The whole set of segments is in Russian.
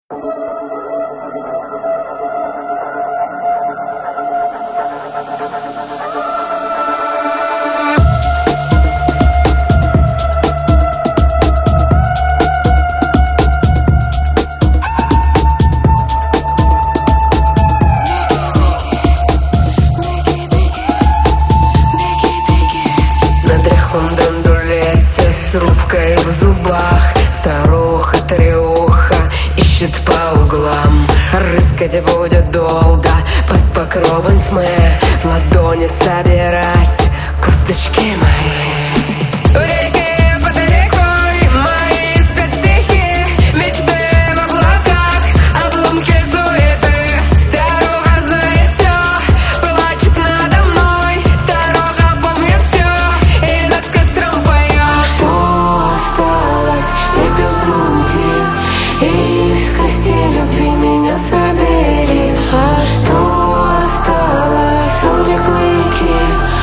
С трубкой в зубах старуха-трёха ищет по углам. Рыскать будет долго под покровом тьмы, в ладони собирать косточки мои. В реке под рекой мои спят стихи, мечты в облаках, обломки суеты. Старуха знает все, плачет надо мной. Старуха помнит все и над костром поет. Что осталось, пепел груди, и из кости любви меня собери. А что осталось, соли клыки,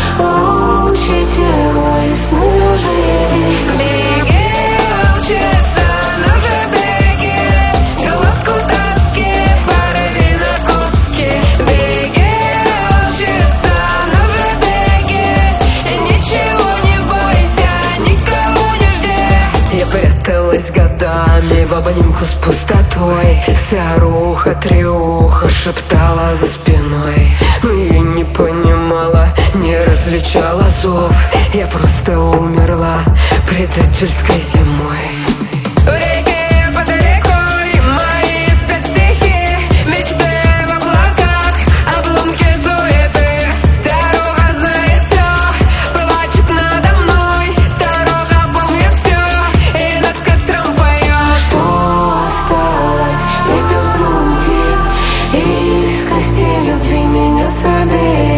лучи тела и сны оживи. Беги, волчица, ну же беги, глотку тоски порви на куски. Беги, волчица, ну же беги, ничего не бойся, никого не жди. Я пряталась годами в обнимку с пустотой. Старуха-трёха шептала за спиной, но я не понимала, не различала зов. Я просто умерла предательской зимой. В реке под рекой мои спят стихи, мечты в облаках, обломки суеты. Старуха знает все, плачет надо мной. Старуха помнит все и над костром поет. Что осталось, пепел груди, и из кости любви меня собери.